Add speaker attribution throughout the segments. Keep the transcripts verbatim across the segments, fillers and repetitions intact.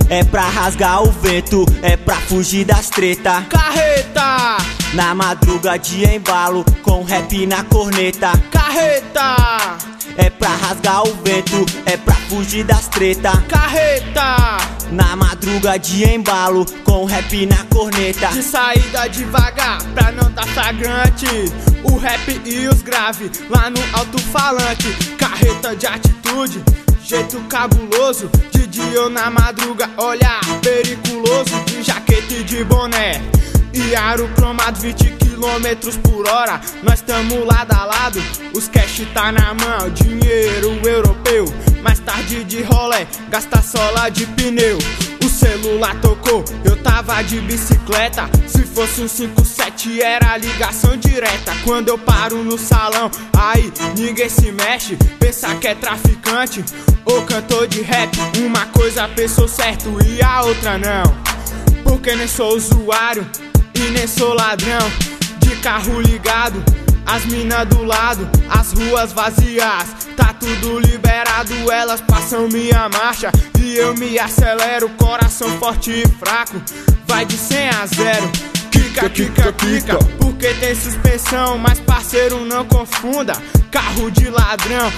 Speaker 1: é pra rasgar o vento, é pra fugir das treta.
Speaker 2: Carreta,
Speaker 1: na madruga de embalo, com rap na corneta.
Speaker 2: Carreta,
Speaker 1: é pra rasgar o vento, é pra fugir das treta.
Speaker 2: Carreta,
Speaker 1: na madruga de embalo, com rap na corneta.
Speaker 2: de saída devagar, pra não tá flagrante. O rap e os grave, lá no alto-falante. Carreta de atitude, jeito cabuloso. De dia ou na madruga, olhar periculoso. De jaqueta e de boné, e aro cromado, vinte quilômetros por hora. Nós tamo lado a lado, os cash tá na mão. Dinheiro europeu, mais tarde de rolé, gasta sola de pneu. O celular tocou, eu tava de bicicleta. Se fosse um cinco sete era ligação direta. Quando eu paro no salão, aí ninguém se mexe. Pensa que é traficante ou cantor de rap. Uma coisa pensou certo e a outra não, porque nem sou usuário e nem sou ladrão. De carro ligado, as minas do lado, as ruas vazias, tá tudo liberado. Elas passam minha marcha e eu me acelero. Coração forte e fraco, vai de cem a zero. Kika, kika, kika, porque tem suspensão. Mas parceiro, não confunda carro de ladrão.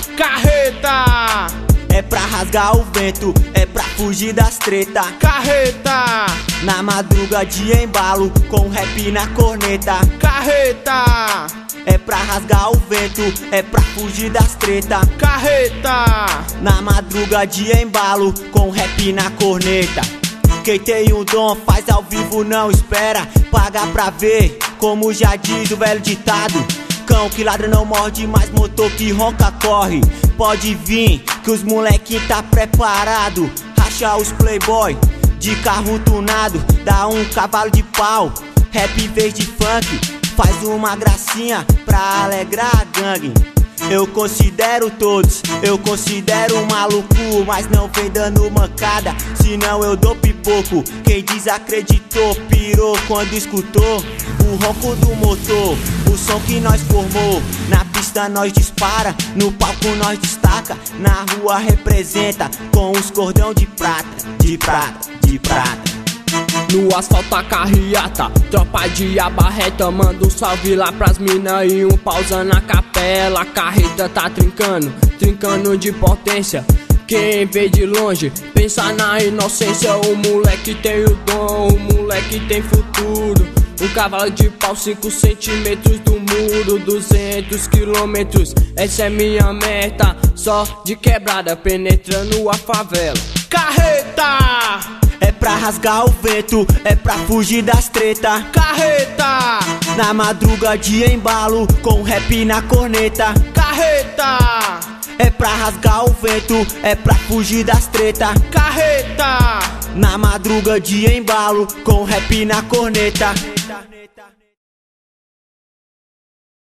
Speaker 2: Carreta,
Speaker 1: é pra rasgar o vento, é pra fugir das treta.
Speaker 2: Carreta,
Speaker 1: na madruga de embalo, com rap na corneta.
Speaker 2: Carreta,
Speaker 1: é pra rasgar o vento, é pra fugir das treta.
Speaker 2: Carreta,
Speaker 1: na madruga de embalo, com rap na corneta. Quem tem um dom faz ao vivo, não espera, paga pra ver, como já diz o velho ditado. Cão que ladra não morde, mas motor que ronca corre. Pode vir que os moleque tá preparado. Racha os playboy de carro tunado, dá um cavalo de pau. Rap em vez de funk, faz uma gracinha pra alegrar a gangue. Eu considero todos, eu considero maluco, mas não vem dando mancada, senão eu dou pipoco. Quem desacreditou pirou quando escutou o ronco do motor, o som que nós formou. Na pista nós dispara, no palco nós destaca, na rua representa com os cordão de prata, de prata, de prata.
Speaker 3: No asfalto a carreata, tropa de abarreta, manda um salve lá pras mina e um pausa na capela. A carreta tá trincando, trincando de potência. Quem vê de longe, pensa na inocência. O moleque tem o dom, o moleque tem futuro. Um cavalo de pau, cinco centímetros do muro, duzentos quilômetros, essa é minha meta. Só de quebrada, penetrando a favela.
Speaker 2: Carreta,
Speaker 1: é pra rasgar o vento, é pra fugir das treta.
Speaker 2: Carreta,
Speaker 1: na madruga de embalo, com rap na corneta.
Speaker 2: Carreta,
Speaker 1: é pra rasgar o vento, é pra fugir das treta.
Speaker 2: Carreta,
Speaker 1: na madruga de embalo, com rap na corneta.